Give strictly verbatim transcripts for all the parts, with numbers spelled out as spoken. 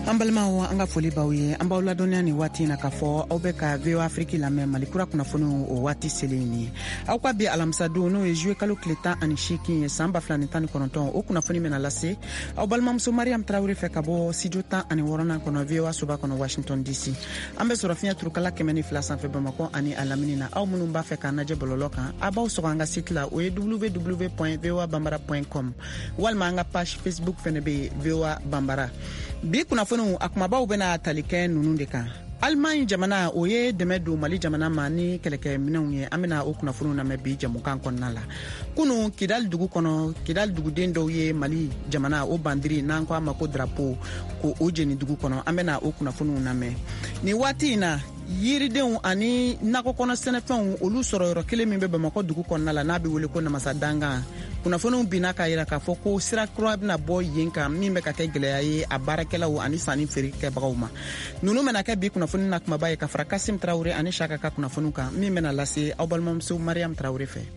An balimaw an ka foli b'aw ye an b'aw ladɔnniya ni waati na k'a fɔ aw bɛ ka V O A Afrique lamɛn malikura kunnafoniw o waati selen ye aw ka bi alamisadenw n'o ye juillet kalo tile tan ani seegin ye san ba fila ni tan ni kɔnɔntɔn o kunnafoni bɛna lase aw balimamuso Mariam Tarawele fɛ ka bɔ studio tan ani wɔɔrɔnan kɔnɔ V O A soba kɔnɔ Washington D C an bɛ sɔrɔ fiɲɛ turukala kɛmɛ ni fila sanfɛ Bamakɔ ani a lamini na aw minnu b'a fɛ k'an lajɛ bɔlɔlɔ kan a b'aw sɔrɔ an ka site la o ye w w w point v o a banbara point com walima an ka page Facebook fɛnɛ bɛ V O A Banbara bi kunnafoni a kumabaw bɛna tali kɛ nunu de kan Allemagne jamana o ye dɛmɛ don Mali jamana ma ni kɛlɛkɛ minɛnw ye an bɛna o kunnafoniw lamɛn bi jamukan kɔnɔna la kunu Kidal dugu kɔnɔ Kidal duguden dɔw ye Mali jamana o bandiri n'an ko a ma ko drapeau ko o jeni dugu kɔnɔ an bɛna o kunnafoniw lamɛn ni waati in na yiridenw ani nakɔ kɔnɔ sɛnɛfɛnw olu sɔrɔ yɔrɔ kelen min bɛ Bamakɔ dugu kɔnɔna la n'a bɛ wele ko Namasa Dangan kunnafoniw bina k'a yira k'a fɔ ko sira kura bɛna bɔ yen kan min bɛ ka kɛ gɛlɛya ye a baarakɛlaw ani sanni feere kɛbagaw ma ninnu bɛna kɛ bi kunnafoni na kumaba ye ka fara Kasim Tarawele ani Saka ka kunnafoniw kan min bɛna lase aw balimamuso Mariam Tarawele fɛ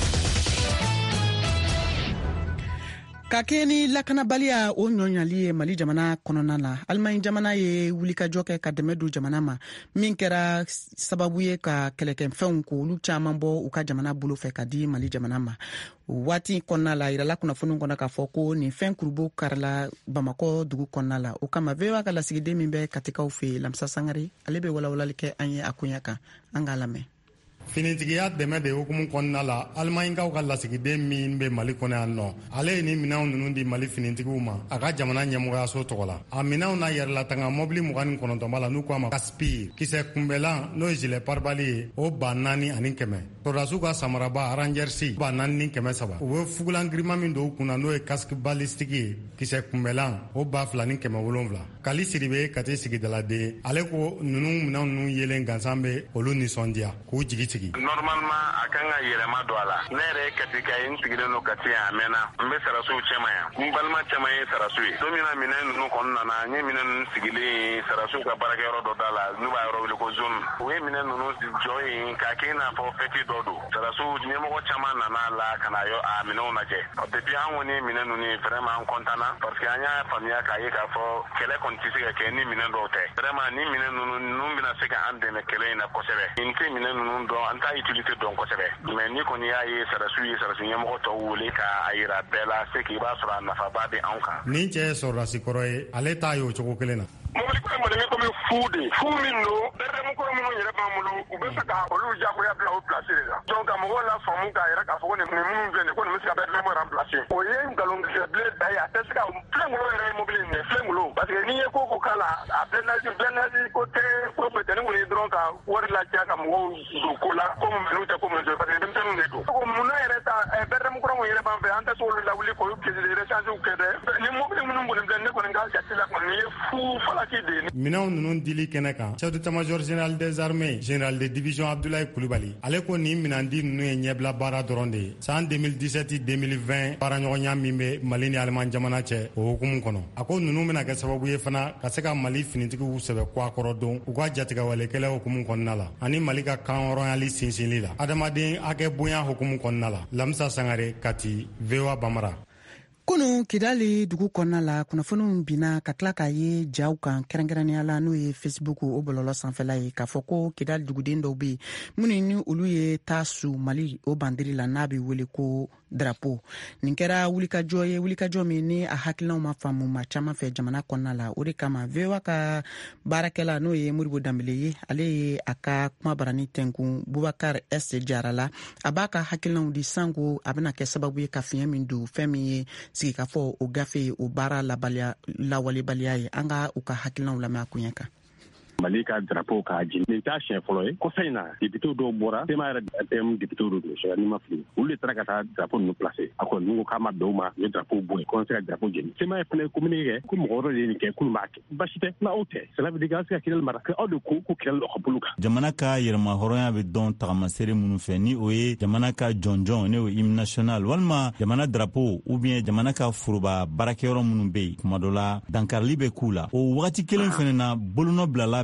ka kɛ ni lakanabaliya o ɲɔɲali ye Mali jamana kɔnɔna la Allemagne jamana ye wulikajɔ kɛ ka dɛmɛ don jamana ma min kɛra sababu ye ka kɛlɛkɛfɛnw ko olu caman bɔ u ka jamana bolo fɛ ka di Mali jamana ma waati kɔnɔna la yirala kunnafoniw kɔnɔ k'a fɔ ko nin fɛn kurubo karila Bamakɔ dugu kɔnɔna la o kama V O A ka lasigiden min bɛ Katikaw fɛ Lamsa Sangare ale bɛ walawalali kɛ an ye a kunya kan an k'a lamɛn finitigiya dɛmɛ de hukumu kɔnɔna la Alimaɲikaw ka lasigiden min bɛ Mali kɔnɔ yan nɔ ale ye ni minɛnw ninnu di Mali finitigiw ma a ka jamana ɲɛmɔgɔyaso tɔgɔ la a minɛnw na yɛrɛlatanga mɔbili mugan ni kɔnɔntɔn b'a la n'u k'a ma Caspir kisɛ kunbɛlan n'o ye gilet pare-balles ye o ba naani ani kɛmɛ sɔrɔdasiw ka samaraba Rangers ba naani ni kɛmɛ saba u bɛ fugulan giriman min don u kunna n'o ye casque balistique ye kisɛ kunbɛlan o ba fila ni kɛmɛ wolonwula Kali Siribe Kate sigidaladen ale ko ninnu minɛnw ninnu yelen gansan bɛ olu nisɔndiya k'u jigi tigɛ normalement a kan ka yɛlɛma don a la ne yɛrɛ ye Katika ye n sigilen don Kati yan a mɛnna n bɛ Sarasiw cɛman yan n balima cɛman ye Sarasiw ye don min na minɛn ninnu kɔnɔna na n ye minɛn ninnu sigilen ye Sarasiw ka baarakɛyɔrɔ dɔ da la n'u b'a yɔrɔ wele ko zone u ye minɛn ninnu jɔ yen k'a kɛ i n'a fɔ fɛti dɔ don Sarasiw ɲɛmɔgɔ caman nana la ka na a minɛnw lajɛ depuis an kɔni ye minɛn ninnu ye vraiment an content na parce que an y'a faamuya k'a ye k'a fɔ kɛlɛ kɔni tɛ se ka kɛ ni minɛn dɔw tɛ vraiment ni minɛn ninnu ninnu bɛna se ka an dɛmɛ kɛlɛ in na kosɛbɛ n tɛ minɛn ninnu dɔn an t'a utilité dɔn kosɛbɛ mais ni kɔni y'a ye Sarasiw ye Sarasi ɲɛmɔgɔ tɔw wele k'a yira bɛɛ la c'est que i b'a sɔrɔ a nafaba bɛ anw kan nin cɛ ye sɔrɔdasi kɔrɔ ye ale t'a ye o cogo kelen na mobili kura mɔdɛli komi fu de fu min don dɛrɛmukɔrɔ minnu yɛrɛ b'an bolo u bɛ fɛ ka olu jagoya bila o place de la donc ka mɔgɔw la faamu k'a yɛrɛ k'a fɔ ko nin minnu filɛ nin ko nin bɛ se ka dɛrɛmukɔrɔ remplacer o ye nkalontigɛbilen da ye a tɛ se ka filɛnkolo yɛrɛ ye mobili nin ye filɛnkolo parce que n'i ye ko ko k'a la a blindage blindage ko tɛ ko peut-être kɔni dɔrɔn ka wari ladiya ka mɔgɔw don ko la ko mun n'u tɛ ko mun parce que denmisɛnninw de don ko munna yɛrɛ ta dɛrɛmukɔrɔ min yɛrɛ b'an fɛ an tɛ se olu lawuli k'olu rechange kɛ dɛ ni mobili minnu kɔni filɛ ne kɔni ka jate la kɔni ye fu minɛnw ninnu dili kɛnɛ kan chef d'état-major général des armées général de division Abdoulaye Kulibali ale ko nin minɛndi ninnu ye ɲɛbila baara dɔrɔn de ye san deux mille dix-sept deux mille vingt baaraɲɔgɔnya min bɛ Mali ni Allemagne jamana cɛ o hukumu kɔnɔ a ko ninnu bɛna kɛ sababu ye fana ka se ka Mali finitigiw sɛbɛ kɔ a kɔrɔ don u ka jatigɛwalekɛlɛ hukumu kɔnɔna la ani Mali ka kanhɔrɔnyali sinsinli la adamaden hakɛ bonya hukumu kɔnɔna la Lamsa Sangare Kati V O A Banbara kunu Kidali dugu kɔnɔna la kunnafoniw bina ka tila k'a ye jaw kan kɛrɛnkɛrɛnnenya la n'o ye Facebook o bɔlɔlɔ sanfɛla ye k'a fɔ ko Kidali duguden dɔw bɛ minnu ni olu ye Tasu Mali o bandiri la n'a bɛ wele ko drapeau nin kɛra wulikajɔ ye wulikajɔ min ni a hakilinaw ma faamu ma caman fɛ jamana kɔnɔna la o de kama V O A ka baarakɛla n'o ye Moribo Dambele ye ale ye a ka kuma barani tɛnkun Bubakar S Jara la a b'a ka hakilinaw di sanko a bɛna kɛ sababu ye ka fiɲɛ min don fɛn min ye sigi ka fɔ o gafe o baara lawalebaliya ye an ka u ka hakilinaw lamɛn a kunya kan Mali ka drapeau ka jini nin t'a siɲɛ fɔlɔ ye kɔfɛ in na député dɔw bɔra tema yɛrɛ M député dɔw don sɛgɛni ma fili olu de taara ka taa drapeau ninnu placer a kɔni n'u ko k'a ma bɛn u ma u ye drapeau bɔ yen ko an se ka drapeau jeni tema ye fana communiqué kɛ ko mɔgɔ wɛrɛ de ye nin kɛ k'olu b'a kɛ basi tɛ na aw tɛ cela veut dire an se ka kɛlɛ mara aw de ko ko kɛlɛ ka bolo kan jamana ka yɛrɛma hɔrɔnya bɛ dɔn tagamasere minnu fɛ ni o ye jamana ka jɔnjɔn n'o ye hymne national walima jamana drapeau ou bien jamana ka foroba baarakɛyɔrɔ minnu bɛ yen kuma dɔ la dankarili bɛ k'u la o wagati kelen fana na bolonɔ bilala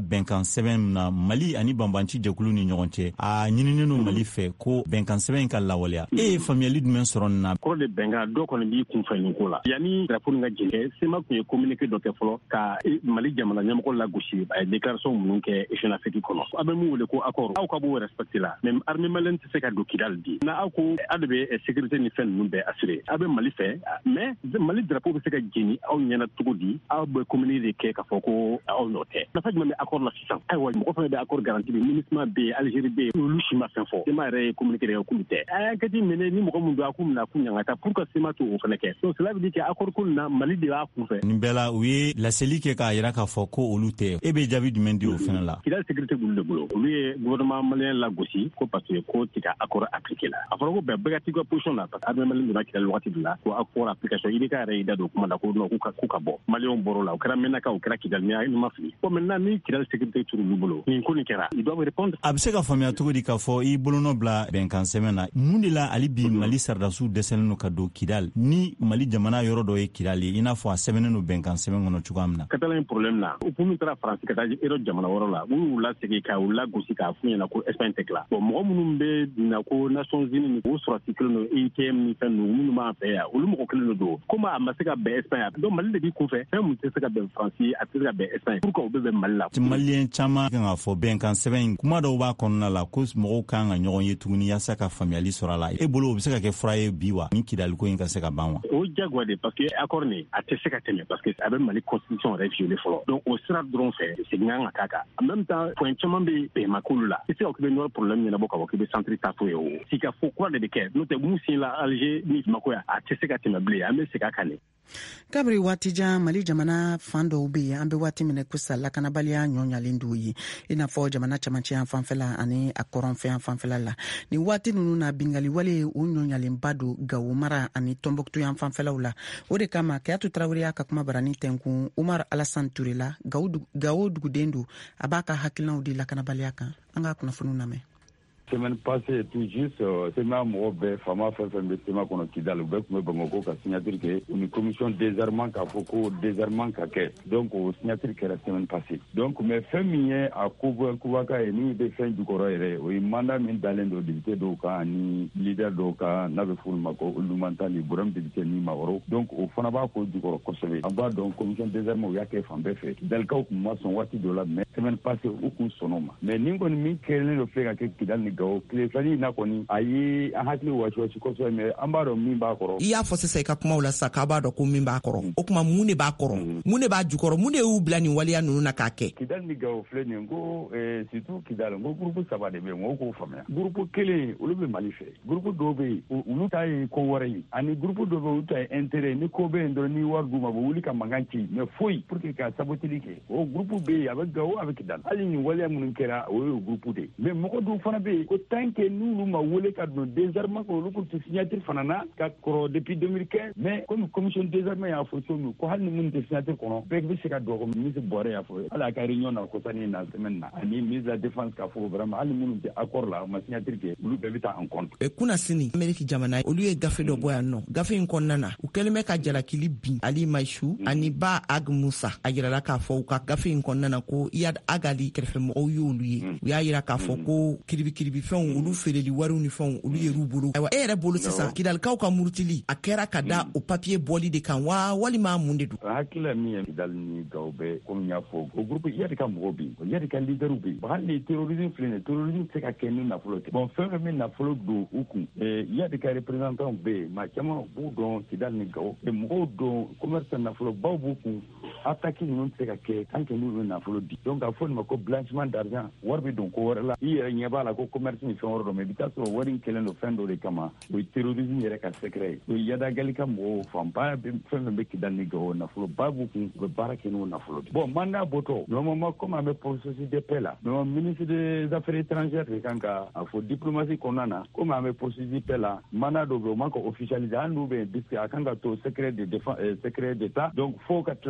bɛnkan sɛbɛn na Mali ani banbanci jɛkulu ni ɲɔgɔn cɛ a ɲininen no Mali fɛ ko bɛnkan sɛbɛn ka lawaleya. E ye faamuyali jumɛn sɔrɔ nin na? Kɔrɔ de bɛnkan dɔ kɔni b'i kunfɛ nin ko la. Yani drapeau nin ka jɛnkɛ SEMA tun ye communiqué dɔ kɛ fɔlɔ ka Mali jamana ɲɛmɔgɔ lagosi a ye déclaration minnu kɛ Égypte Afrique kɔnɔ. A bɛ mun wele ko accord aw ka b'o respecté la mais armée malienne tɛ se ka don Kidal di. Na aw ko aw de bɛ sécurité ni fɛn ninnu bɛɛ assuré. Aw bɛ Mali fɛ mais Mali drapeau bɛ se ka jeni aw ɲɛna cogo di? Aw bɛ communiqué de kɛ k'a fɔ ko aw nɔ tɛ. Nafa jumɛn bɛ accord la sisan? Ayiwa mɔgɔ fana bɛ accord garanti bɛ MINUSMA bɛ yen Algérie bɛ yen olu si ma fɛn fɔ. SEMA yɛrɛ ye communiqué de kɛ k'olu tɛ. A y'a kɛti minɛ ni mɔgɔ mun don a k'u mina k'u ɲangata pour que SEMA t'o fana kɛ. Donc cela veut dire que accord ko na Mali de b'a kunfɛ. Nin bɛɛ la u ye laseli kɛ k'a yira k'a fɔ ko olu tɛ. E bɛ jaabi jumɛn di o fana la? Kidal sécurité b'olu de bolo. Olu ye gouvernement malien lagosi ko parce que ko tɛ ka accord appliqué la. A fɔra ko bɛɛ bɛɛ ka t'i ka position la parce que armée malienne donna Kidal wagati de la ko accord application I B K yɛrɛ y'i da don kuma la ko non k'u ka k'u ka bɔ. Maliens bɔr'o la o kɛra Menaka o kɛra Kidal mais ni ma fili. Bon maintenant ni Kidal sécurité turu olu bolo nin ko nin kɛra ils doivent répondre. A bɛ se ka faamuya cogo di k'a fɔ i bolonɔ bila bɛnkan sɛbɛn na mun de la hali bi Mali sardasiw dɛsɛlen don ka don Kidal ni Mali jamana yɔrɔ dɔ ye Kidal ye i n'a fɔ a sɛbɛnnen don bɛnkan sɛbɛn kɔnɔ cogoya min na? Catalan problème na o pour min taara France ka taa yɔrɔ jamana wɛrɛ la u y'u lasegin ka u lagosi k'a f'u ɲɛna ko Espagne tɛ tila. Bon mɔgɔ minnu bɛ na ko Nations Unies ni o sɔrɔsi kelen don E I T M ni fɛn ninnu minnu b'an fɛ yan olu mɔgɔ kelen de don komi a ma se ka bɛn Espagne donc Mali de b'i kunfɛ fɛn mun tɛ se ka bɛn France ye a tɛ se ka bɛn Espagne pour que o bɛ bɛn Mali la. Maliyɛn caman kan k'a fɔ bɛnkan sɛbɛn kuma dɔw b'a kɔnɔna la ko mɔgɔw kan ka ɲɔgɔn ye tuguni yaasa ka faamuyali sɔrɔ a la. E bolo o bɛ se ka kɛ fura ye bi wa ni Kidal ko in ka se ka ban wa? O jagoya de parce que accord nin a tɛ se ka tɛmɛ parce que a bɛ Mali constitution yɛrɛ violer fɔlɔ donc o sira dɔrɔn fɛ segin kan ka k'a kan en même temps point caman bɛ bɛnma k'olu la i tɛ se ka k'i bɛ nord problème ɲɛnabɔ ka bɔ k'i bɛ centre ta fo ye o f'i ka fɔ kura de bɛ kɛ n'o tɛ mun sin la Alger ni Bamako yan a tɛ se ka tɛmɛ bilen an bɛ segin a kan de. Kabiri waati jan Mali jamana fan dɔw bɛ yen an bɛ waati minɛ ko sa lakanabaliya ɲɔɲalen dɔw ye i n'a fɔ jamana cɛmancɛ yan fanfɛla ani a kɔrɔnfɛ yan fanfɛla la ni waati ninnu na bingali wale o ɲɔɲalenba don Gawo mara ani Tombouctou yan fanfɛlaw la o de kama Keyatu Traoré y'a ka kuma barani tɛnkun Umar Alassane Touré la Gawo duguden don a b'a ka hakilinaw di lakanabaliya kan an ka kunnafoniw lamɛn. Semaine passée, tout juste, SEMA Mourobe, Fama Femme, SEMA Kono Kidal, Bek, Bangoko, qui a signature une commission désarmement qui a fait désarmement qui donc au signature qui la semaine passée. Donc, mes familles à Kouba, Koubaka et ni des fins du Corée, oui, mandat min d'alen de député d'Oka, ni leader d'Oka, n'avait foule Mako, Lumanta, ni Bouram député ni Mauro. Donc, au Fanaba, du Corée, Kosovo. En bas, donc, commission désarmement, il y a qu'un fan fait. Delka, moi, son wati de la mais semaine passée, aucun sonoma. Mais n'importe mi, quel est le fait à Kidal Gawo kilefani na kɔni ayi an hakili wasiwasi kosɛbɛ mais an b'a dɔn min b'a kɔrɔ. I y'a fɔ sisan i ka kumaw la sisan k'a b'a dɔn ko min b'a kɔrɔ o kuma mun de b'a kɔrɔ mun de b'a jukɔrɔ mun de y'u bila nin waleya ninnu na k'a kɛ. Kidal ni Gawo filɛ nin ko surtout Kidal n ko groupe saba de bɛ yen n ko k'o faamuya groupe kelen olu bɛ Mali fɛ groupe dɔw bɛ yen olu ta ye ko wɛrɛ ye ani groupe dɔw bɛ yen olu ta ye intérêt ni ko bɛ yen dɔrɔn ni wari d'u ma u bɛ wuli ka mankan ci mais foyi pour que ka sabotili kɛ o groupe bɛ yen a bɛ Gawo a bɛ Kidal hali nin waleya minnu kɛra o ye groupe de ye mais mɔgɔ dɔw fana bɛ yen ko tant que n'olu ma wele ka don désarmement ko olu ko signature fana na ka kɔrɔ depuis deux mille quinze mais comme commission désarmement y'a fɔ cogo min ko hali ni minnu tɛ signature kɔnɔ bɛɛ bɛ se ka dɔn ko ministre Bɔrɛ y'a fɔ hali a ka réunion na kɔsani na semaine na ani ministre de la défense k'a fɔ vraiment hali minnu tɛ accord la ma signature kɛ olu bɛɛ bɛ taa en compte. Kunna sini Amérique jamana olu ye gafe dɔ bɔ yan nɔ gafe in kɔnɔna na u kɛlen bɛ ka jalakili bin Ali Maïchou ani Ba Ag Moussa a yirala k'a fɔ u ka gafe in kɔnɔna na ko Iyad Agali kɛrɛfɛmɔgɔw y'olu ye u y'a yira k'a fɔ ko kiribikiribifɛnw olu feereli wariw ni fɛnw olu yer'u bolo ayiwa e yɛrɛ bolo sisan Kidalikaw ka murutili a kɛra ka da o papier bɔli de kan wa walima mun de don. Hakilila min ye Kidal ni Gawo bɛ komi y'a fɔ o groupe Iyad ka mɔgɔw bɛ yen Iyad ka leaderw bɛ yen hali ni terrorisme filɛ nin ye terrorisme tɛ se ka kɛ ni nafolo tɛ bon fɛn fɛn bɛ nafolo don u kun Iyad ka représentant bɛ yen maa caman b'u dɔn Kidal ni Gawo mɔgɔw dɔn commerce nafolobaw b'u kun attaque ninnu tɛ se ka kɛ tant que n'olu bɛ nafolo di donc a fɔ nin ma ko blanchiment d'argent wari bɛ don ko wɛrɛ la i yɛrɛ ɲɛ b'a la ko commerce ni fɛn wɛrɛ dɔ mais i bɛ taa sɔrɔ wari in kɛlen don fɛn dɔ de kama o ye terrorisme yɛrɛ ka secret ye o ye Yadagali ka mɔgɔw fanba fɛn fɛn bɛ Kidal ni Gawo nafolo ba b'u kun u bɛ baara kɛ n'o nafolo de bon mandat bɔtɔ normalement comme an bɛ processus de paix la mais ministre des affaires étrangères de kan ka a fɔ diplomatie kɔnɔna na comme an bɛ processus de paix la mandat dɔ bɛ o man ka officialiser hali n'u bɛ yen puisque a kan ka to secret de défense secret d'état donc fo ka tila ni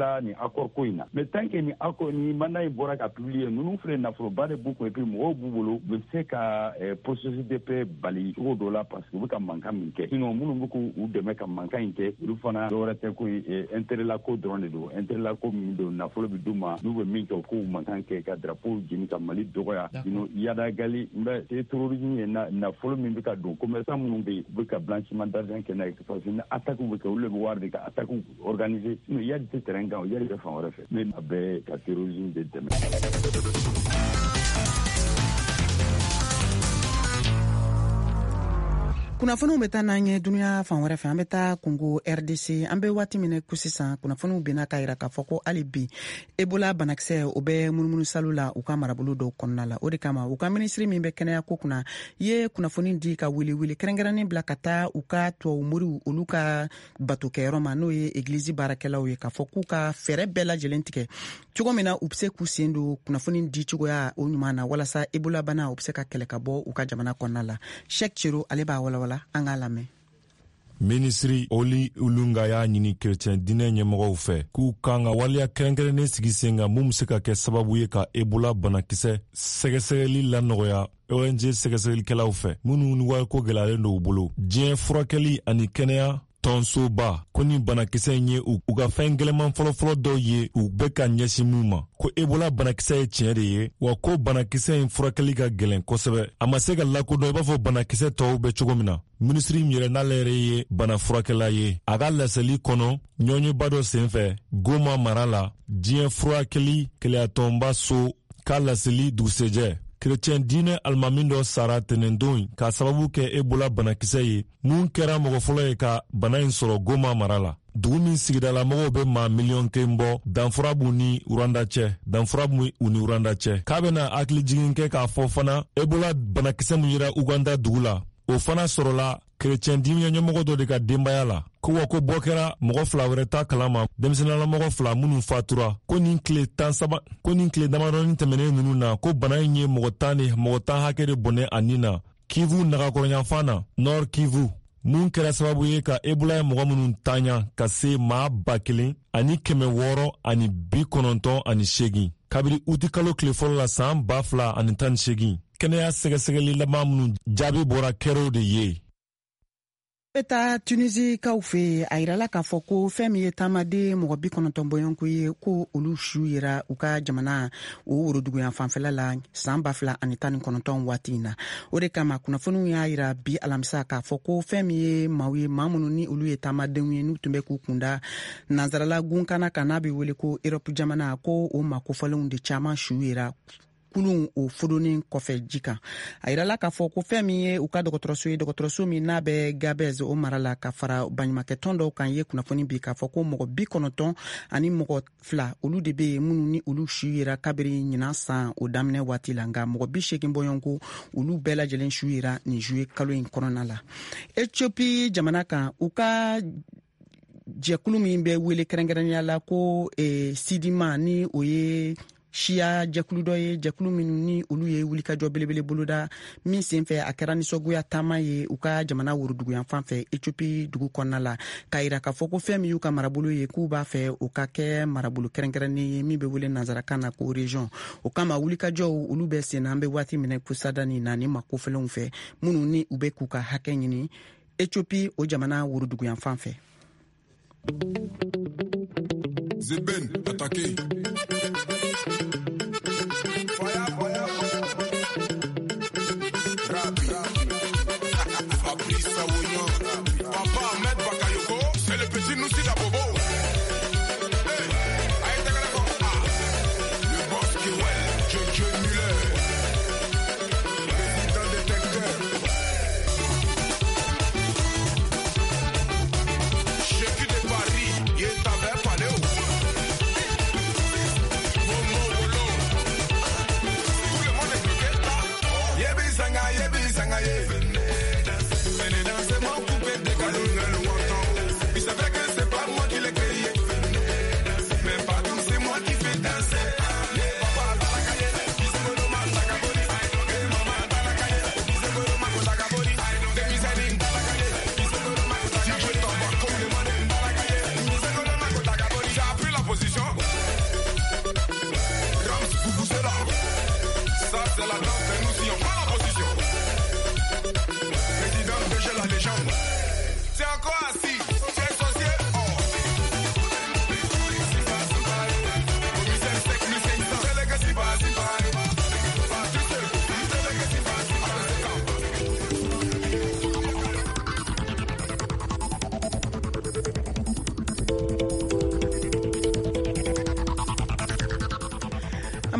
accord ko in na mais tant que ni accord ni mandat in bɔra ka publier ninnu filɛ nafoloba de b'u kun et puis mɔgɔw b'u bolo u bɛ se ka processus de paix bali cogo dɔ la parce que u bɛ ka mankan min kɛ sinon minnu bɛ k'u dɛmɛ ka mankan in kɛ olu fana dɔwɛrɛ tɛ ko intérêt la ko dɔrɔn de don intérêt la ko min don nafolo bɛ d'u ma n'u bɛ min kɛ u k'u mankan kɛ ka drapeau jeni ka Mali dɔgɔya sinon yadagali n bɛ c'est terrorisme ye nafolo min bɛ ka don commerçant minnu bɛ yen u bɛ ka blanchiment d'argent kɛ n'a ye parce que ni attaque bɛ kɛ olu de bɛ wari de ka attaque organiser sinon yadi tɛ terrain kan yadi bɛ fan wɛrɛ fɛ mais a bɛ ka terrorisme de dɛmɛ. kunnafoniw bɛ taa n'an ye duniya fan wɛrɛ fɛ an bɛ taa Congo R D C an bɛ waati min ko sisan kunnafoniw bɛna ka yira k'a fɔ ko hali bi Ebola banakisɛ o bɛ munumunu salu la u ka marabolo dɔw kɔnɔna la o de kama u ka minisiri min bɛ kɛnɛya ko kunna ye kunnafoni di ka wili wili kɛrɛnkɛrɛnnen bila ka taa u ka tubabu moriw olu ka batokɛyɔrɔ ma n'o ye egilizi baarakɛlaw ye k'a fɔ k'u ka fɛɛrɛ bɛɛ lajɛlen tigɛ cogo min na u bɛ se k'u sen don kunnafoni di cogoya o ɲuman na walasa Ebola bana u bɛ se ka kɛlɛ ka bɔ u ka jamana kɔnɔna la Sheikh Chiro ale b'a walawala an k'a lamɛn. Minisiri Oli Ulunga y'a ɲini chrétien dinɛ ɲɛmɔgɔw fɛ k'u kan ka waleya kɛrɛnkɛrɛnnen sigi sen kan mun bɛ se ka kɛ sababu ye ka Ebola banakisɛ sɛgɛsɛgɛli lanɔgɔya O N G sɛgɛsɛgɛlikɛlaw fɛ minnu ni wariko gɛlɛyalen don u bolo diɲɛ furakɛli ani kɛnɛya tɔnsoba ko ni banakisɛ in ye u ka fɛn gɛlɛman fɔlɔfɔlɔ dɔw ye u bɛ ka ɲɛsin mun ma ko Ebola banakisɛ ye tiɲɛ de ye wa ko banakisɛ in furakɛli ka gɛlɛn kosɛbɛ a ma se ka lakodɔn i b'a fɔ banakisɛ tɔw bɛ cogo min na minisiri min yɛrɛ n'ale yɛrɛ ye bana furakɛla ye a ka laseli kɔnɔ ɲɔɲɛba dɔ senfɛ Goma mara la diɲɛ furakɛli kɛlɛyatɔnba so ka laseli dugusɛjɛ chrétien diinɛ alimami dɔ sara tɛnɛndon k'a sababu kɛ Ebola banakisɛ ye mun kɛra mɔgɔ fɔlɔ ye ka bana in sɔrɔ Goma mara la dugu min sigidalamɔgɔw bɛ maa miliyɔn kelen bɔ danfura b'u ni Rwanda cɛ danfura b'u ni Rwanda cɛ k'a bɛna hakilijigin kɛ k'a fɔ fana Ebola banakisɛ min yera Uganda dugu la o fana sɔrɔla chrétien diinɛ ɲɛmɔgɔ dɔ de ka denbaya la ko wa ko bɔ kɛra mɔgɔ fila wɛrɛ ta kalama denmisɛnninlamɔgɔ fila minnu fatura ko nin tile tan saba ko nin tile damadɔni tɛmɛnen ninnu na ko bana in ye mɔgɔ tan de mɔgɔ tan hakɛ de bɔnɛ a nin na Kivu nagakɔrɔyanfan na Nord Kivu mun kɛra sababu ye ka Ebola ye mɔgɔ minnu tanya ka se maa ba kelen ani kɛmɛ wɔɔrɔ ani bi kɔnɔntɔn ani seegin kabiri uti kalo tile fɔlɔ la san ba fila ani tan ni seegin kɛnɛya sɛgɛsɛgɛli laban minnu jaabi bɔra kɛrɛw de ye. Bɛ taa Tunisie kaw fɛ a yirala k'a fɔ ko fɛn min ye taamaden mɔgɔ bi kɔnɔntɔn bɔɲɔgɔnko ye ko olu su yera u ka jamana o woroduguyan fanfɛla la san ba fila ani tan ni kɔnɔntɔn waati in na o de kama kunnafoniw y'a yira bi alamisa k'a fɔ ko fɛn min ye maaw ye maa minnu ni olu ye taamadenw ye n'u tun bɛ k'u kunda nansarala gunkana kan n'a bɛ wele ko Europe jamana ko o makofɔlenw de caman su yera kulun o fodonin kɔfɛ ji kan a yirala k'a fɔ ko fɛn min ye u ka dɔgɔtɔrɔso ye dɔgɔtɔrɔso min n'a bɛ Gabez o mara la ka fara baɲumankɛtɔn dɔw kan ye kunnafoni bi k'a fɔ ko mɔgɔ bi kɔnɔntɔn ani mɔgɔ fila olu de bɛ yen minnu ni olu su yera kabiri ɲinan san o daminɛ waati la nka mɔgɔ bi seegin bɔɲɔgɔnko olu bɛɛ lajɛlen su yera nin juye kalo in kɔnɔna la Ethiopie jamana kan u ka jɛkulu min bɛ wele kɛrɛnkɛrɛnnenya la ko eh, Sidima ni o ye Siya jɛkulu dɔ ye jɛkulu minnu ni olu ye wulikajɔ belebele boloda min senfɛ a kɛra nisɔngoya taama ye u ka jamana woroduguyan fan fɛ Ethiopie dugu kɔnɔna la k'a yira k'a fɔ ko fɛn min y'u ka marabolo ye k'u b'a fɛ u ka kɛ marabolo kɛrɛnkɛrɛnnen ye min bɛ wele nanzarakan na ko region o kama wulikajɔw olu bɛ sen na an bɛ waati minɛ kusada nin na ni makofɛlenw fɛ minnu ni u bɛ k'u ka hakɛ ɲini Ethiopie o jamana woroduguyan fan fɛ. Zeben attaqué. Fire, fire, fire. Rabi, Fabrice Saouyon. Papa Ahmed Bakayoko, c'est le petit Noussi d'Abobo. Hey, aïe, t'as qu'à la ah. Le boss Kiwel, Jojo Muller. Président détecteur. Chef de Paris, il est avec Paléo.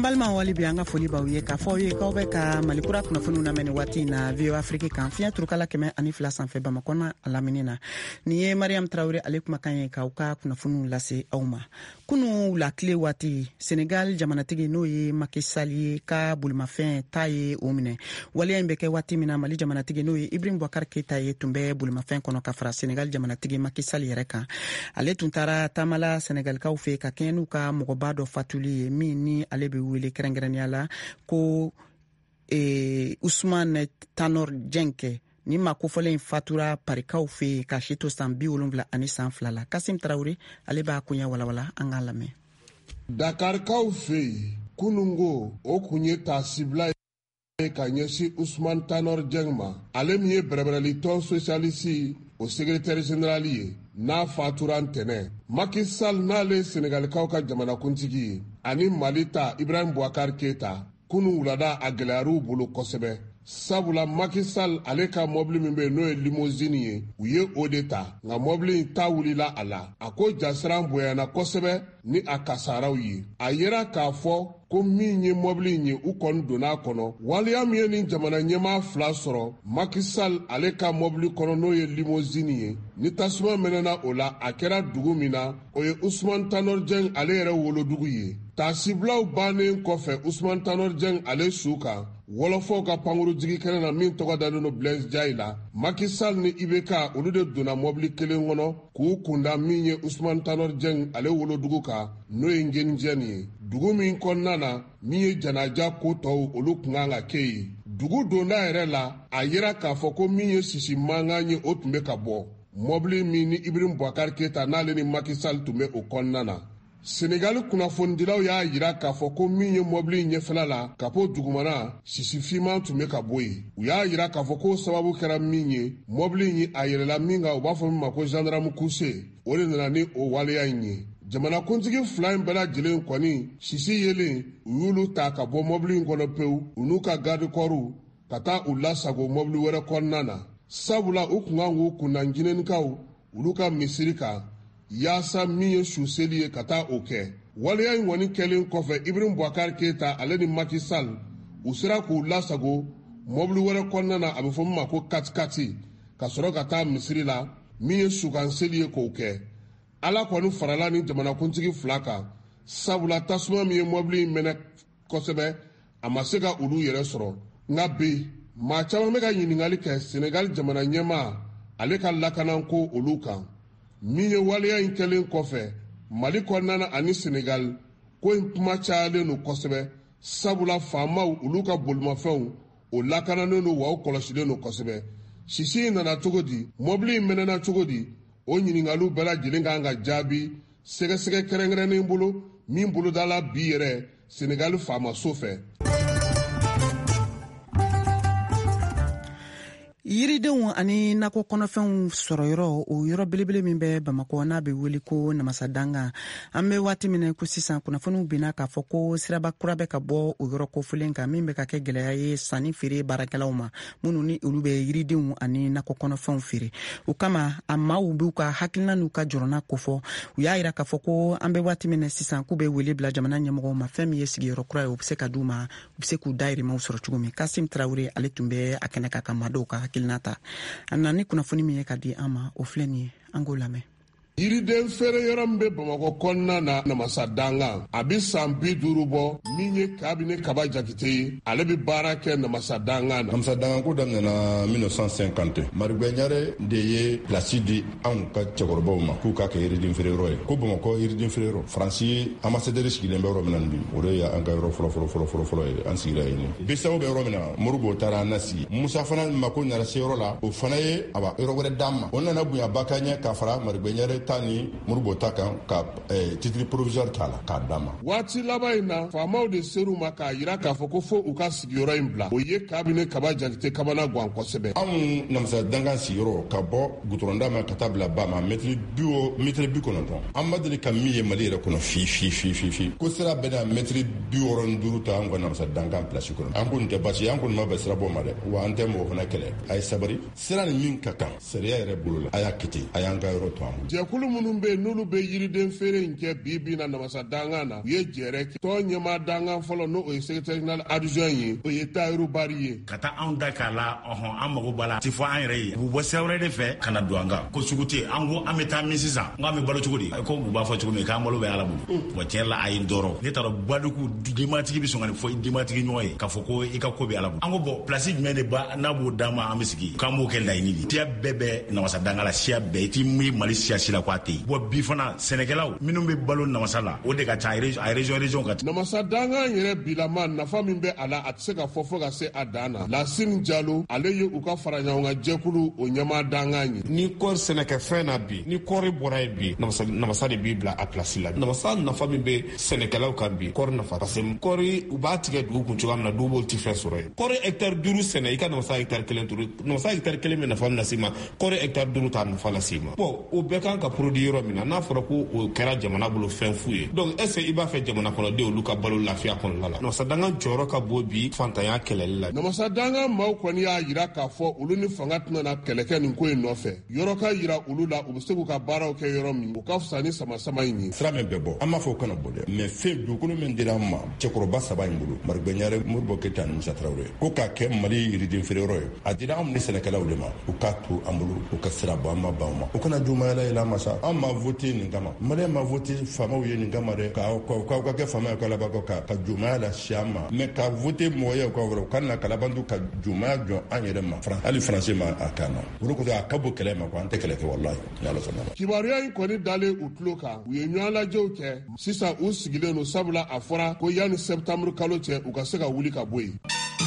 balima wali bi an ka foli b'aw ye k'a fɔ aw ye k'aw bɛ ka malikura kunnafoniw lamɛn waati na V O Afrique kan fiɲɛ turukala kɛmɛ ani fila sanfɛ Bamakɔ na a lamini na. Nin ye Mariam Traoré ale kumakan ye k'aw ka kunnafoniw lase aw ma. Kunu wula tile waati Senegal jamanatigi n'o ye Macky Sall ye ka bolimafɛn ta ye o minɛ. Waleya in bɛ kɛ waati min na Mali jamanatigi n'o ye Ibrahim Boubacar Keita ye tun bɛ bolimafɛn kɔnɔ ka fara Senegal jamanatigi Macky Sall yɛrɛ kan. Ale tun taara taamala Senegalikaw fɛ ka kɛɲɛ n'u ka mɔgɔba dɔ fatuli ye min ni ale bɛ wele kɛrɛnkɛrɛnnenya la ko eh, Ousmane Tanor Dieng ni ma kofɔlen fatura parikaw fɛ ka si to san bi wolonwula ani san fila la. Kasim Traoré ale b'a kunya walawala an k'a lamɛn. Dakarkaw fɛ kunungo o kun ye taasibila ye ka ɲɛsin Ousmane Tanor Dieng ma. Ale min ye bɛrɛbɛrɛli tɔn socialiste o secrétaire général ye n'a fatura ntɛnɛ. Macky Sall n'ale Senegalikaw ka jamanakuntigi ye ani Mali ta Ibrahim Boubacar Keita kunu wulada a gɛlɛyar'u bolo kosɛbɛ. Sabula Macky Sall ale ka mobili min bɛ n'o ye limousine ye u ye o de ta nka mobili in ta wulila a la. A ko jasiran bonyana kosɛbɛ ni a kasaraw ye. A yera k'a fɔ ko min ye mobili in ye u kɔni donna kɔnɔ. Waleya min ye nin jamana ɲɛmaa fila sɔrɔ Macky Sall ale ka mobili kɔnɔ n'o ye limousine ye ni tasuma mɛnɛna o la a kɛra dugu min na o ye Ousmane Tanor Dieng ale yɛrɛ wolodugu ye. Taasibilaw bannen kɔfɛ Ousmane Tanor Dieng ale su kan wɔlɔfɔw ka pankuru jigi kɛnɛ na min tɔgɔ dalen no Blaise Diaye la. Macky Sall ni I B K olu de donna mobili kelen kɔnɔ k'u kunda min ye Ousmane Tanor Dieng ale wolodugu kan n'o ye Ngenijɛni ye. Dugu min kɔnɔna na min ye janaja ko tɔw olu kun kan ka kɛ ye. Dugu donda yɛrɛ la a yera k'a fɔ ko min ye sisi mankan ye o tun bɛ ka bɔ. Mobili min ni Ibrahim Boubacar Keita n'ale ni Macky Sall tun bɛ o kɔnɔna na. Senegal kunnafonidilaw y'a yira k'a fɔ ko min ye mobili ɲɛfɛla la ka bɔ dugumana sisi fiman tun bɛ ka bɔ yen. U y'a yira k'a fɔ ko sababu kɛra min ye mobili in ye a yɛlɛla min kan u b'a fɔ min ma ko gendarme couché o de nana ni o waleya in ye. Jamanakuntigi fila in bɛɛ lajɛlen kɔni sisi yelen u y'olu ta ka bɔ mobili in kɔnɔ pewu u n'u ka garde corps ka taa u lasago mobili wɛrɛ kɔnɔna na. Sabula u kun kan k'u kunna ɲinɛnikaw olu ka misiri kan yaasa min ye su seli ye ka taa o kɛ. Waleya in kɔni kɛlen kɔfɛ Ibrahim Boubacar Keita ale ni Macky Sall u sera k'u lasago mobili wɛrɛ kɔnɔna na a bɛ fɔ min ma ko katikati ka sɔrɔ ka taa misiri la min ye sukan seli ye k'o kɛ. Ala kɔni farala ni jamanakuntigi fila kan sabula tasuma min ye mobili in minɛ kosɛbɛ a ma se ka olu yɛrɛ sɔrɔ. Nka bi maa caman bɛ ka ɲininkali kɛ Senegal jamana ɲɛmaa ale ka lakanako olu kan. Min ye waleya in kɛlen kɔfɛ Mali kɔnɔna ani Senegal ko in kuma cayalen don kosɛbɛ sabula faamaw olu ka bolimafɛnw o lakananen don wa o kɔlɔsilen don kosɛbɛ. Sisi in nana cogo di mobili in mɛnɛna cogo di o ɲininkaliw bɛɛ lajɛlen kan ka jaabi sɛgɛsɛgɛ kɛrɛnkɛrɛnnen bolo min bolodala bi yɛrɛ Senegal faamaso fɛ. Yiridenw ani nakɔ kɔnɔfɛnw sɔrɔ yɔrɔ o yɔrɔ belebele min bɛ Bamakɔ n'a bɛ wele ko Namasadanga. An bɛ waati min ko sisan kunnafoniw binna k'a fɔ ko siraba kura bɛ ka bɔ o yɔrɔ kofilen kan min bɛ ka kɛ gɛlɛya ye sanni feere baarakɛlaw ma minnu ni olu bɛ yiridenw ani nakɔ kɔnɔfɛnw feere. O kama a maaw b'u ka hakilina n'u ka jɔrɔna kofɔ. U y'a yira k'a fɔ ko an bɛ waati min sisan k'u bɛ wele bila jamana ɲɛmɔgɔw ma fɛn min ye sigiyɔrɔ kura ye o bɛ se ka d'u ma u bɛ se k'u dahirimɛw sɔrɔ cogo min. Kasim Traoré ale tun bɛ a kɛnɛ ka ka maaw ka Nata. A nana ni kunnafoni min ye ka di an ma o filɛ nin ye an k'o lamɛn. Yiriden feere yɔrɔ min bɛ Bamakɔ kɔnɔna na Namasadanga a bɛ san bi duuru bɔ min ye kabini Kaba Jakite ye ale bɛ baara kɛ Namasadanga na. Namasadanga ko daminɛna mille neuf cent cinquante Marigbe Ɲare de ye place di anw ka cɛkɔrɔbaw ma k'u ka kɛ yiriden feere yɔrɔ ye ko Bamakɔ yiriden feere yɔrɔ Faransi ambassadeur sigilen bɛ yɔrɔ min na bi o de ye an ka yɔrɔ fɔlɔ fɔlɔ fɔlɔ fɔlɔ fɔlɔ ye an sigira yen. Bisawo bɛ yɔrɔ min na Moribo taara an nasigi Musa fana mako nana se yɔrɔ la o fana ye a ba yɔrɔ wɛrɛ d'an ma o nana bonya ba ka ɲɛ ka fara Marigbe Ɲare ta ni Moribo ta kan ka eh, titre provisoire ta la k'a d'a ma. Waati laban in na faamaw de ser'u ma k'a yira k'a fɔ ko fo u ka sigiyɔrɔ in bila o ye kabini Kaba Jakite kamana gan kosɛbɛ. Anw Namasadanga sigiyɔrɔ ka bɔ gutɔrɔnda ma ka taa bila ba ma mètre bi o mètre bi kɔnɔntɔn an ma deli ka min ye Mali yɛrɛ kɔnɔ fi fi fi fi fi ko sira bɛɛ na mètre bi wɔɔrɔ ni duuru ta an ka Namasadanga place kɔnɔ an kɔni tɛ basi an kɔni ma bɛn sira bɔ ma dɛ wa an tɛ mɔgɔ fana kɛlɛ a ye sabari sira ni min ka kan sariya yɛrɛ bolo la a y'a kɛ ten a y'an ka yɔrɔ to an bolo. jɛkulu minnu be n'olu be yiriden feere in kɛ bi bi na namasa dangan na u ye jɛrɛ kɛ tɔn ɲɛma dangan fɔlɔ n'o ye secrétaire général adjoint ye o ye Tayiru Bari ye. Ka taa anw da k'a la ɔhɔn an mago b'a la ti fɔ an yɛrɛ ye u bɔ sira wɛrɛ de fɛ ka na don an kan ko sugu tɛ an ko an bɛ taa min sisan n ko an bɛ balo cogo di ko u b'a fɔ cogo min k'an balo bɛ Ala bolo wa tiɲɛ la a ye n tɔɔrɔ ne taara badugu denbatigi bɛ sɔn ka nin fɔ denbatigi ɲɔgɔn ye k'a fɔ ko i ka ko bɛ Ala bolo an ko bɔn place jumɛn de ba n'a b'o d'an ma an bɛ sigi k'an b'o kɛ laɲini de siya bɛɛ bɛ namasa danga la siya bɛɛ i t'i mi Mali siya si la ko a tɛ yen bon bi fana sɛnɛkɛlaw minnu bɛ balo namasa la o de ka ca a région région ka ca. Namasa danga yɛrɛ bilama nafa min bɛ a la a tɛ se ka fɔ fo ka se a dan na Lasine Jalo ale ye u ka fara ɲɔgɔn kan jɛkulu o ɲɛma danga ye. Ni kɔɔri sɛnɛkɛfɛn na bi ni kɔɔri bɔra ye bi namasa namasa de b'i bila a place la namasa nafa min bɛ sɛnɛkɛlaw kan bi kɔɔri nafa parce que kɔɔri u b'a tigɛ dugu kun cogoya min na dugu b'o ti fɛn sɔrɔ ye kɔɔri hectare duuru sɛnɛ i ka namasa hectare kelen turu namasa hectare kelen bɛ nafa min lase ma kɔɔri hectare duuru t'a nafa lase ma bon o bɛɛ kan ka produit yɔrɔ min na n'a fɔra ko o kɛra jamana bolo fɛn fu ye donc est ce que i b'a fɛ jamana kɔnɔdenw olu ka balo lafiya kɔnɔna la namasa danga jɔyɔrɔ ka bon bi fantanya kɛlɛli la. Namasa danga maaw kɔni y'a yira k'a fɔ olu ni fanga tɛna kɛlɛ kɛ nin ko in nɔfɛ yɔrɔ ka yira olu la u bɛ se k'u ka baaraw kɛ yɔrɔ min u ka fisa ni sama sama in ye. Sira min bɛ bɔ an b'a fɔ o kana bɔ dɛ mais fɛn dugukolo min dira an ma cɛkɔrɔba saba in bolo Marc Begnare Modibo Keyita ani Musa Tarawele ko k'a kɛ Mali yiridin feere yɔrɔ ye a dira anw ni sɛnɛkɛlaw de ma u k'a to an bolo u ka sira bɔ an ma ban ma o kana jumayala yɛlɛ ma sa an ma voté nin kama Malien ma voté faamaw ye nin kama dɛ k'aw ka kɛ faama ye kalaba ka ka jumaya la si an ma mais ka voté mɔgɔ ye ka wɛrɛ u ka na kalabandu ka jumaya jɔ an yɛrɛ ma hali français ma a kan na olu ko a ka bɔ kɛlɛ ma ko an tɛ kɛlɛ kɛ wallahi ni Ala sɔnna. Kibaruya in kɔni dalen u tulo kan u ye ɲɔgɔn lajɛw kɛ sisan u sigilen don sabula a fɔra ko yanni septembre kalo cɛ u ka se ka wuli ka bɔ yen.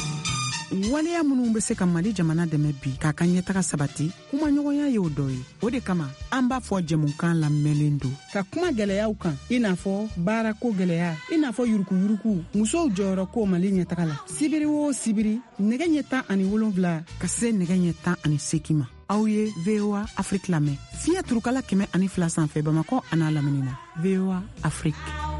Waleya minnu bɛ se ka Mali jamana dɛmɛ bi k'a ka ɲɛtaga sabati kuma ɲɔgɔnya ye o dɔ ye o de kama an b'a fɔ jɛmukan lamɛnlen don ka kuma gɛlɛyaw kan i n'a fɔ baarako gɛlɛya i n'a fɔ yurukuyuruku musow jɔyɔrɔ ko Mali ɲɛtaga la sibiri o sibiri nɛgɛ ɲɛ tan ani wolonwula ka se nɛgɛ ɲɛ tan ani seegin ma aw ye V O A Afrique lamɛn fiɲɛ turukala kɛmɛ ani fila sanfɛ Bamakɔ a n'a lamini na V O A Afrique.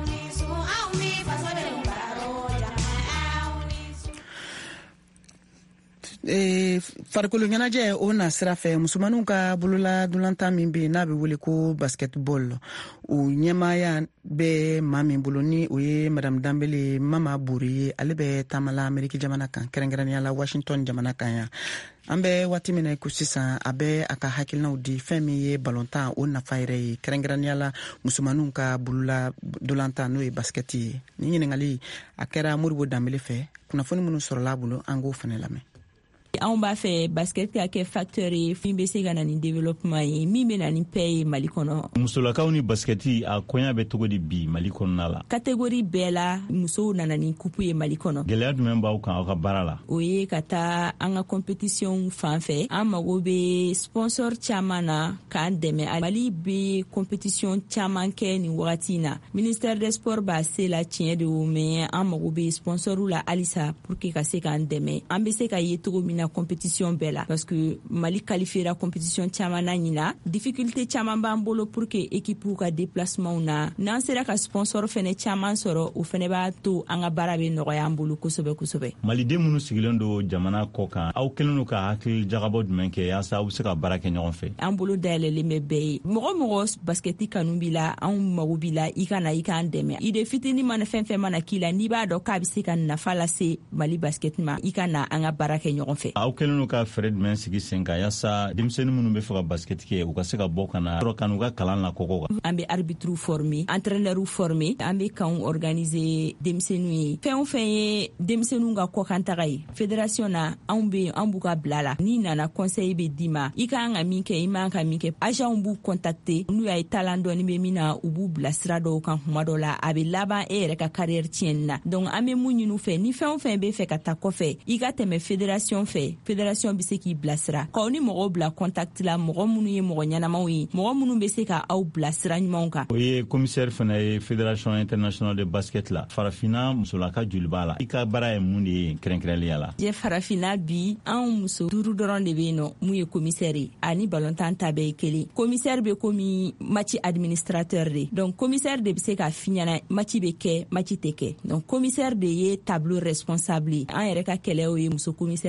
E, farikolo ɲɛnajɛ o na sira fɛ musomanninw ka bolola dolantan min bɛ n'a bɛ wele ko basketball o ɲɛmaaya bɛ maa min bolo ni o ye madame Dambele Mama Buri ye ale bɛ taamala Ameriki jamana kan kɛrɛnkɛrɛnnenya la Washington jamana kan yan an bɛ waati min na ko sisan a bɛ a ka hakilinaw di fɛn min ye balontan o nafa yɛrɛ ye kɛrɛnkɛrɛnnenya la musomanninw ka bolola dolantan n'o ye basket ye ni ɲininkali a kɛra Modibo Dambele fɛ kunnafoni minnu sɔrɔla a bolo an k'o fana lamɛn. Anw b'a fɛ basket ka kɛ facteur ye min bɛ se ka na ni développement ye min bɛ na ni paix ye Mali kɔnɔ. Musolakaw ni basketi a koɲa bɛ cogo di bi Mali kɔnɔna la. Catégorie bɛɛ la musow nana ni coupe ye Mali kɔnɔ. Gɛlɛya jumɛn b'aw kan aw ka baara la? O ye ka taa an ka compétition fan fɛ an mago bɛ sponsor caman na k'an dɛmɛ. Mali bɛ compétition caman kɛ nin wagati in na. Ministère des sports b'a se la tiɲɛ de o mais an mago bɛ sponsorw la halisa pour que ka se k'an dɛmɛ. An bɛ se ka ye cogo min na compétition bɛɛ la parce que Mali qualifiera compétition caman na ɲina difficulté caman b'an bolo pour que équipe ka déplacement na n'an sera ka sponsor fɛnɛ caman sɔrɔ o fɛnɛ b'a to an ka baara bɛ nɔgɔya an bolo kosɛbɛ kosɛbɛ. Maliden minnu sigilen don jamana kɔ kan aw kelen don ka hakili jagabɔ jumɛn kɛ yaasa aw bɛ se ka baara kɛ ɲɔgɔn fɛ. An bolo dayɛlɛlen bɛ bɛɛ ye mɔgɔ mɔgɔ basketi kanu b'i la anw mago b'i la i ka na i k'an dɛmɛ ide fitinin mana fɛn fɛn mana k'i la n'i b'a dɔn k'a bɛ se ka nafa lase Mali basket ma i ka na an ka baara kɛ ɲɔgɔn fɛ. Aw kelen don ka fɛɛrɛ jumɛn sigi sen kan yaasa denmisɛnnin minnu bɛ fɛ ka basket kɛ u ka se ka bɔ ka na yɔrɔ kan u ka kalan la kɔkɔ kan. An bɛ arbitre former entraîneur former an bɛ kan organiser denmisɛnninw ye fɛn o fɛn ye denmisɛnninw ka kɔkantaga ye fédération na anw bɛ an b'u ka bila la n'i nana conseil bɛ d'i ma i kan ka min kɛ i man ka min kɛ agent b'u contacter n'u y'a ye talent dɔɔni bɛ min na u b'u bila sira dɔw kan kuma dɔw la a bɛ laban e yɛrɛ ka carrière tiɲɛni na donc an bɛ mun ɲini u fɛ ni fɛn o fɛn bɛ fɛ ka taa kɔfɛ i ka tɛmɛ fédération fɛ fédération bɛ se k'i bilasira k'aw ni mɔgɔw bila contact la mɔgɔ minnu ye mɔgɔ ɲɛnamaw ye mɔgɔ minnu bɛ se ka aw bila sira ɲumanw kan. O ye commissaire fana ye fédération internationale de basket la farafina musolaka joli b'a la i ka baara ye mun de ye kɛrɛnkɛrɛnnenya la. je farafina bi anw muso duuru dɔrɔn de bɛ yen nɔ mun ye commissaire ye ani balontan ta bɛɛ ye kelen commissaire bɛ komi match administrateur de donc commissaire de bɛ se ka f'i ɲɛna match bɛ kɛ match tɛ kɛ donc commissaire de ye tableau responsable ye an yɛrɛ ka kɛlɛw ye muso commissaire man ca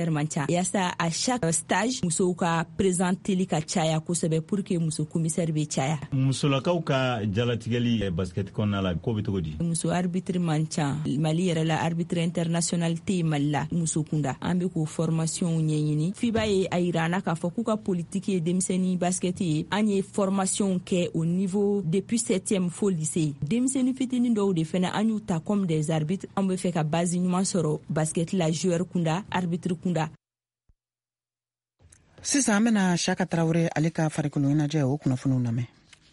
yasa a chaque stage musow ka présenteli ka caya kosɛbɛ pour que muso commissaire be caya. musolakaw ka jalatigɛli basket kɔnɔna la ko be cogo di? muso arbitre man ca Mali yɛrɛ la arbitre international te Mali la muso kunda an be ko formation ɲɛɲini fiba ye a yira an na k'a fɔ k'u ka politique ye denmisɛnni basket ye an ye formation kɛ au niveau depuis septième fo lycée denmisɛnni fitinin dɔw de fɛnɛ an y'u ta comme des arbitres an be fɛ ka base ɲuman sɔrɔ basket la joueur kunda arbitre kunda. sisan an bena Shaka Traoré ale ka farikolo ɲɛnajɛ o kunnafoniw lamɛn.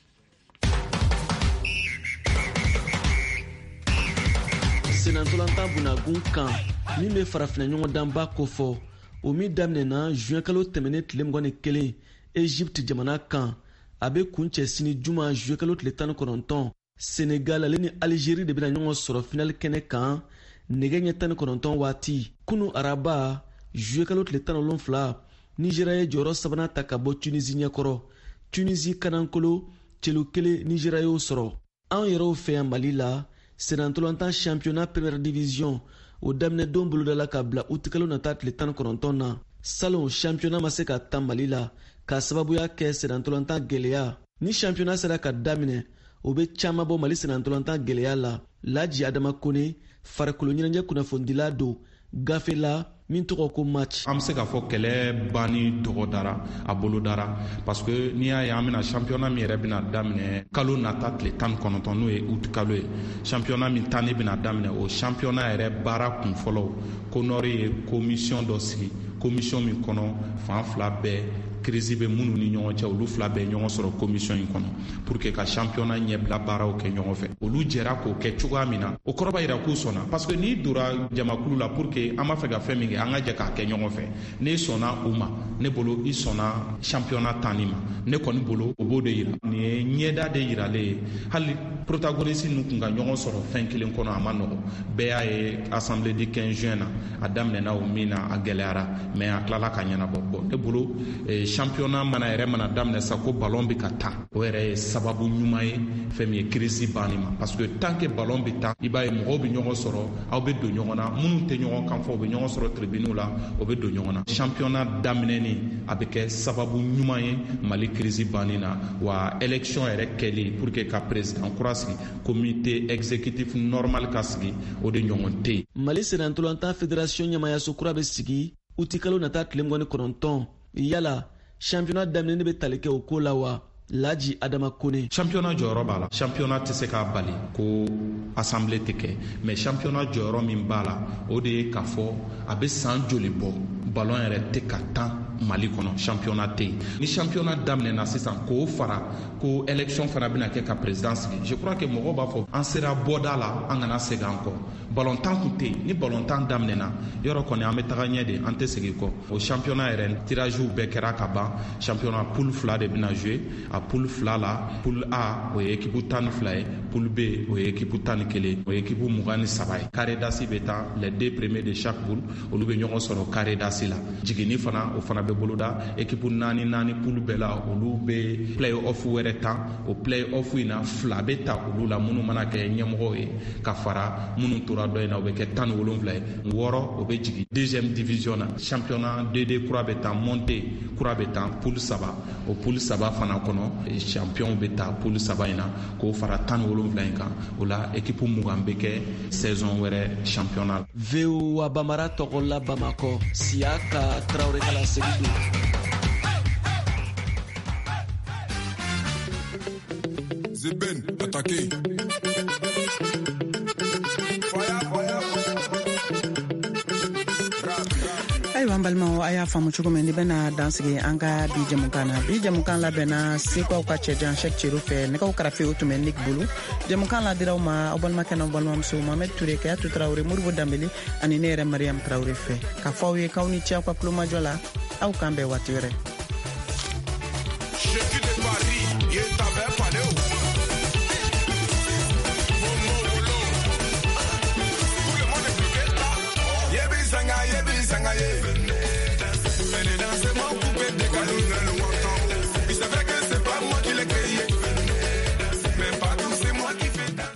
senantolantan bunnagun kan min be farafina ɲɔgɔndanba kofɔ o min daminɛna juin kalo tɛmɛnen tile mugan ni kelen Egypte jamana kan a be kun cɛ sini juma juin kalo tile tan ni kɔnɔntɔn Senegal ale ni Algérie de bena ɲɔgɔn sɔrɔ finale kɛnɛ kan nɛgɛ ɲɛ tan ni kɔnɔntɔn waati kunu araba juin kalo tile tan ni wolonfila Nigeria ye jɔyɔrɔ sabanan ta ka bɔ Tunisie ɲɛkɔrɔ Tunisie kanankolo celu kelen Nigeria y'o sɔrɔ an yɛrɛw fɛ yan Mali la senantolantan championnat première division o daminɛ don bolodala ka bila août kalo nata tile tan ni kɔnɔntɔn na salon championnat ma se ka ta Mali la ka sababuya kɛ senantolantan gɛlɛya ni championnat sera ka daminɛ o be caaman bɔ Mali senantolantan gɛlɛya la Laji Adama Kone farikolo ɲɛnajɛ kunnafonidila don gafe la min tɔgɔ ko match. An be se k'a fɔ kɛlɛ banni tɔgɔ dara a bolo dara parce que n'i y'a ye an bena championnat min yɛrɛ bena daminɛ kalo nata tile tan ni kɔnɔntɔn n'o ye août kalo ye championnat min tanni bena daminɛ o championnat yɛrɛ baara kun fɔlɔ konɔri ye commission dɔ sigi commission min kɔnɔ fan fila bɛɛ crise be minnu ni ɲɔgɔn cɛ olu fila bɛɛ ɲɔgɔn sɔrɔ commission in kɔnɔ pour que ka championnat ɲɛbila baaraw kɛ ɲɔgɔn fɛ olu jɛra k'o kɛ cogoya min na o kɔrɔ b'a yira k'u sɔnna parce que n'i dora jamakulu la pour que an b'a fɛ ka fɛn min kɛ an ka jɛ k'a kɛ ɲɔgɔn fɛ n'i sɔnna u ma ne bolo i sɔnna championnat tanni ma ne kɔni bolo o b'o de yira nin ye ɲɛda de yiralen ye hali protagoniste nu kun ka ɲɔgɔn sɔrɔ fɛn kelen kɔnɔ a ma nɔgɔ bɛɛ y'a ye assemblée du quinze juin na a daminɛna o min na a gɛlɛyara mais a tilala ka ɲɛnabɔ bon ne bolo eh, championnat mana yɛrɛ mana daminɛ sa ko ballon bɛ ka taa o yɛrɛ ye sababu ɲuman ye fɛn min ye crise banni ma parce que tant que ballon bɛ taa i b'a ye mɔgɔw bɛ ɲɔgɔn sɔrɔ aw bɛ don ɲɔgɔn na minnu tɛ ɲɔgɔn kan fɔ u bɛ ɲɔgɔn sɔrɔ tribune la o bɛ don ɲɔgɔn na championnat daminɛni a bɛ kɛ sababu ɲuman ye Mali crise banni na wa élection yɛrɛ kɛli pour que ka président kura sigi comité exécutif normal ka sigi o de ɲɔgɔn tɛ yen. Mali senantolantan fédération ɲɛmayaso kura bɛ sigi août kalo nata tile mugan ni kɔnɔntɔn yala championnat daminɛ bɛ tali kɛ o ko la wa Laji Adama Kone. Championnat jɔyɔrɔ b'a la championnat tɛ se k'a bali ko assemblée tɛ kɛ mais championnat jɔyɔrɔ min b'a la o de ye k'a fɔ a bɛ san joli bɔ ballon yɛrɛ tɛ ka tan Mali kɔnɔ championnat tɛ yen ni championnat daminɛna sisan k'o fara ko élection fana bɛna kɛ ka président sigi je crois que mɔgɔw b'a fɔ an sera bɔda la an kana segin an kɔ ballon tan kun tɛ yen ni ballon tan daminɛna yɔrɔ kɔni an bɛ taga ɲɛ de an tɛ segin kɔ o championnat yɛrɛ tirage bɛɛ kɛra ka ban championnat poule fila de bɛna jouer a poule fila la poule A o ye équipe tan ni fila ye poule B o ye équipe tan ni kelen o ye équipe mugan ni saba ye carré d'as bɛ taa les deux premiers de chaque poule olu bɛ ɲɔgɔn sɔrɔ carré d'as la jiginni fana o fana bɛ boloda équipe naani naani poule bɛɛ la olu bɛ play off wɛrɛ ta o play off in na fila bɛ ta olu la minnu mana kɛ ɲɛmɔgɔ ye ka fara minnu tora dɔ in na o bɛ kɛ tan ni wolonwula ye wɔɔrɔ o bɛ jigin deuxième division na championnat deux D kura bɛ taa monté kura bɛ taa poule saba o poule saba fana kɔnɔ champion bɛ taa poule saba in na k'o fara tan ni wolonwula in kan o la équipe mugan bɛ kɛ saison wɛrɛ championnat. V O wa Bamara tɔgɔ la Bamakɔ Siaka Traoré kala segi don. Zeben attaqué. ayiwa an balimaw a y'a faamu cogo min ni bɛna dansigi an ka bi jamukan na bi jamukan labɛnna sekaw ka cɛjan Sɛki Cero fɛ nɛgɛw karafe o tun bɛ Nik bolo jamukan la diraw ma aw balimakɛ n'aw balimamuso Mohamed Ture Kayatu Tarawele Modibo Dambele ani ne yɛrɛ Mariam Tarawele fɛ ka fɔ aw ye k'aw ni ce aw ka kulomajɔ la aw k'an bɛn waati wɛrɛ.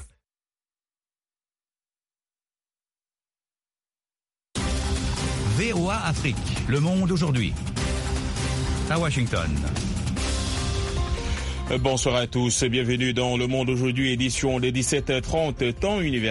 V V O A Afrique. Le monde aujourd'hui. À Washington. Bonsoir à tous et bienvenue dans Le Monde aujourd'hui, édition des dix-sept heures trente, temps universel.